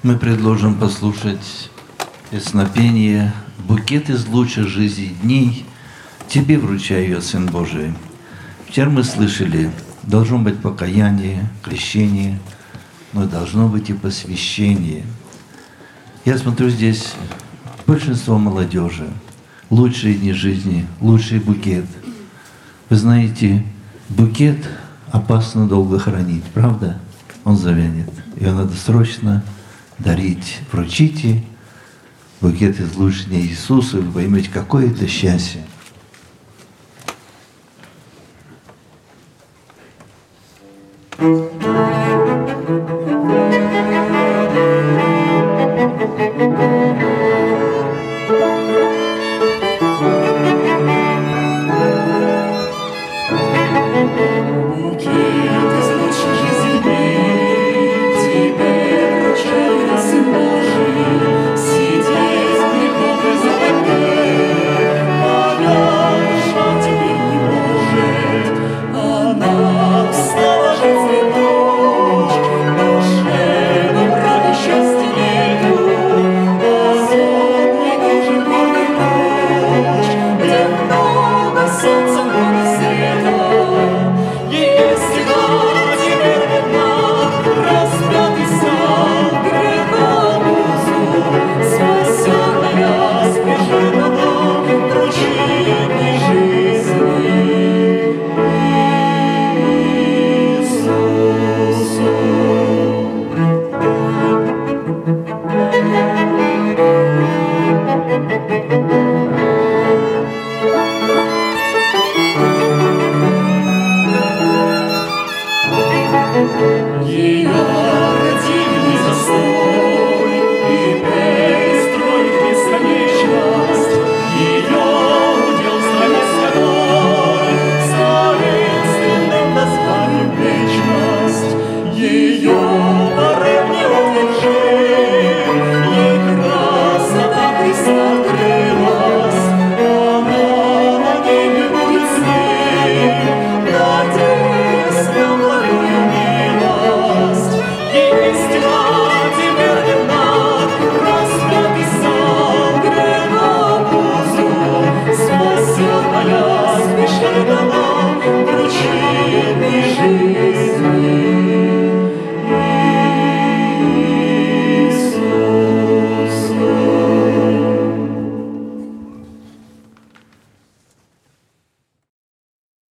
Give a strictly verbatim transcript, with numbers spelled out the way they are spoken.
Мы предложим послушать песнопение «Букет из лучших жизни дней Тебе вручаю я, Сын Божий». Вчера мы слышали, должно быть покаяние, крещение, но должно быть и посвящение. Я смотрю, здесь большинство молодежи, лучшие дни жизни, лучший букет. Вы знаете, букет опасно долго хранить, правда? Он завянет. Его надо срочно дарить. Вручите букет из лучших дней Иисуса, и вы поймете, какое это счастье. Thank you.